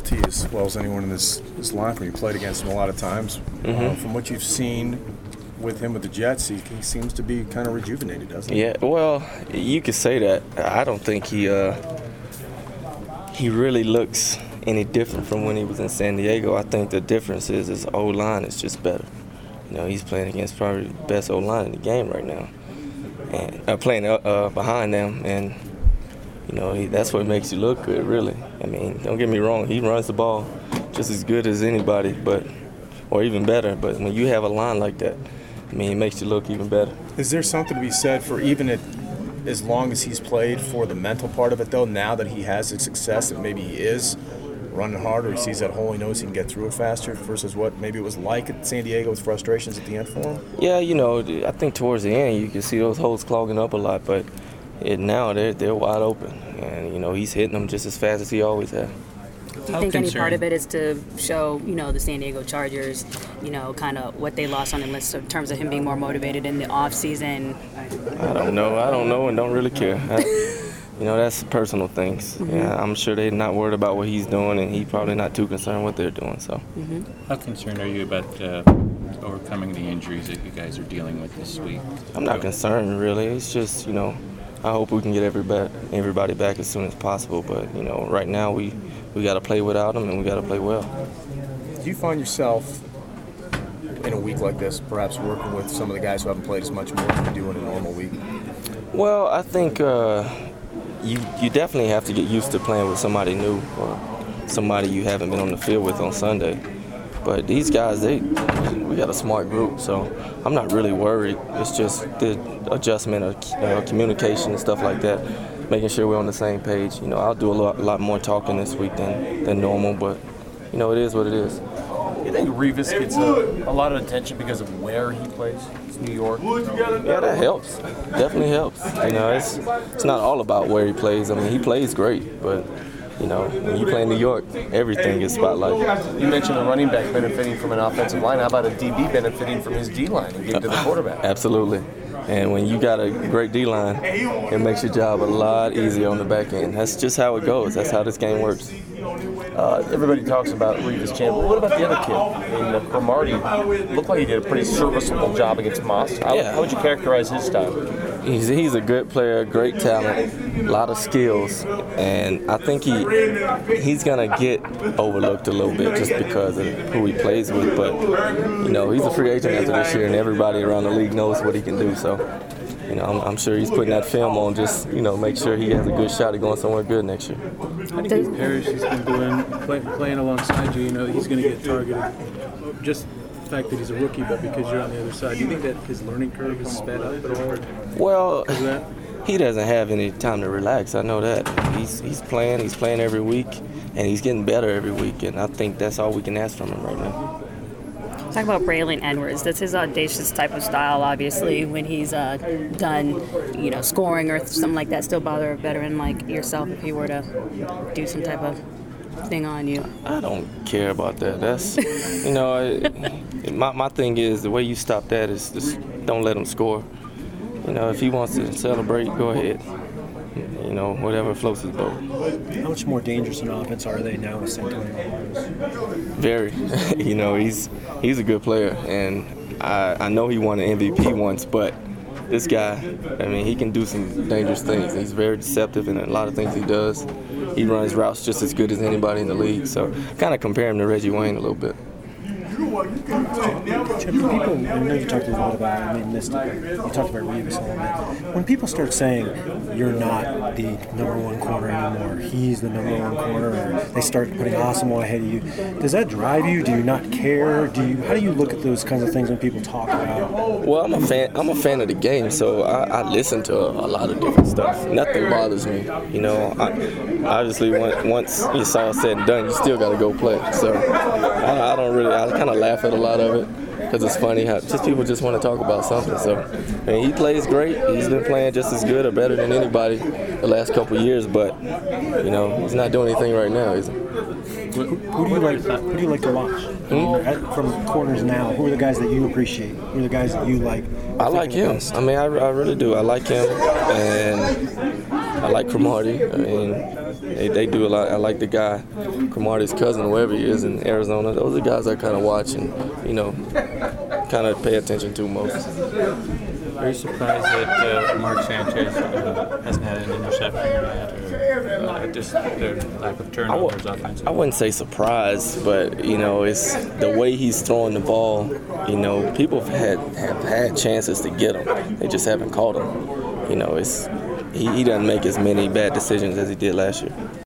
LT as well as anyone in this line. You played against him a lot of times. From what you've seen with him with the Jets, he seems to be kind of rejuvenated, doesn't he? Yeah, well, you could say that. I don't think he really looks any different from when he was in San Diego. I think the difference is his O-line is just better. You know, he's playing against probably the best O-line in the game right now, and playing behind them, and you know that's what makes you look good, really. I mean, don't get me wrong, he runs the ball just as good as anybody, or even better. But when you have a line like that, I mean, it makes you look even better. Is there something to be said for even as long as he's played for the mental part of it, though, now that he has the success that maybe he is running harder, he sees that hole, he knows he can get through it faster versus what maybe it was like at San Diego with frustrations at the end for him? Yeah, you know, I think towards the end you can see those holes clogging up a lot, but now they're wide open, and you know he's hitting them just as fast as he always has. Do you think any part of it is to show, you know, the San Diego Chargers, you know, kind of what they lost on the list in terms of him being more motivated in the off season? I don't know, and don't really care. You know, that's personal things. Yeah, I'm sure they're not worried about what he's doing, and he's probably not too concerned what they're doing. So, How concerned are you about overcoming the injuries that you guys are dealing with this week? I'm not concerned, really. It's just, you know, I hope we can get everybody back as soon as possible. But, you know, right now we got to play without them, and we got to play well. Do you find yourself in a week like this perhaps working with some of the guys who haven't played as much more than you do in a normal week? Well, I think you definitely have to get used to playing with somebody new or somebody you haven't been on the field with on Sunday. But these guys, we got a smart group, so I'm not really worried. It's just the adjustment of communication and stuff like that, making sure we're on the same page. You know, I'll do a lot more talking this week than normal, but, you know, it is what it is. You think Revis gets a lot of attention because of where he plays? It's New York. Yeah, that helps. Definitely helps. You know, it's not all about where he plays. I mean, he plays great, but, you know, when you play in New York, everything is spotlighted. You mentioned a running back benefiting from an offensive line. How about a DB benefiting from his D-line and getting to the quarterback? Absolutely. And when you got a great D-line, it makes your job a lot easier on the back end. That's just how it goes. That's how this game works. Everybody talks about Revis Campbell. What about the other kid? I mean, Cromartie looked like he did a pretty serviceable job against Moss. How would you characterize his style? He's a good player, great talent, a lot of skills, and I think he's gonna get overlooked a little bit just because of who he plays with. But you know, he's a free agent after this year, and everybody around the league knows what he can do. So, you know, I'm sure he's putting that film on just, you know, make sure he has a good shot at going somewhere good next year. How do you think Parrish has been doing, playing alongside you? You know, he's going to get targeted. Just the fact that he's a rookie, but because you're on the other side, do you think that his learning curve is sped up at all? Well, he doesn't have any time to relax. I know that. He's playing every week, and he's getting better every week, and I think that's all we can ask from him right now. Talk about Braylon Edwards. That's his audacious type of style, obviously, when he's done, you know, scoring or something like that. Still bother a veteran like yourself if he were to do some type of thing on you? I don't care about that. That's, you know, my thing is the way you stop that is just don't let him score. You know, if he wants to celebrate, go ahead. You know, whatever floats his boat. How much more dangerous an offense are they now with Santonio Holmes? Very. You know, he's a good player, and I know he won an MVP once, but this guy, I mean, he can do some dangerous things. He's very deceptive in a lot of things he does. He runs routes just as good as anybody in the league, so kind of compare him to Reggie Wayne a little bit. Chip, people, I know you talked a lot about, I mean, you talked about Revis a little bit. When people start saying you're not the number one corner anymore, he's the number one corner, or they start putting Asamoah ahead of you, does that drive you? Do you not care? How do you look at those kinds of things when people talk about? Well, I'm a fan of the game, so I listen to a lot of different stuff. Nothing bothers me. You know, obviously once it's all said and done, you still got to go play. So I kind of laugh at a lot of it because it's funny how just people just want to talk about something. So, I mean, he plays great. He's been playing just as good or better than anybody the last couple of years, but you know, he's not doing anything right now, is he? Who do you like to watch? From corners now, who are the guys that you appreciate? Who are the guys that you like? I like him. I mean, I really do. I like him, and I like Cromartie. I mean, They do a lot. I like the guy, Cromartie's cousin, whoever he is in Arizona. Those are guys I kind of watch and, kind of pay attention to most. Are you surprised that Mark Sanchez hasn't had an interception yet, or just their lack of turnovers offensively? I wouldn't say surprised, but it's the way he's throwing the ball. People have had chances to get him. They just haven't caught him. He doesn't make as many bad decisions as he did last year.